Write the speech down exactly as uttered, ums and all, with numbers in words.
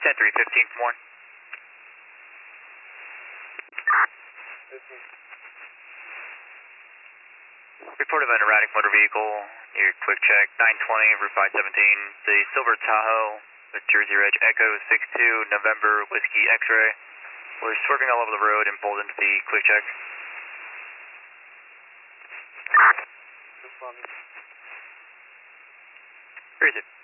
ten three fifteen for more. Report of an erratic motor vehicle near quick check nine twenty Route five seventeen. The silver Tahoe with Jersey Ridge Echo six two November Whiskey X-ray was swerving all over the road and pulled into the quick check. Where is it?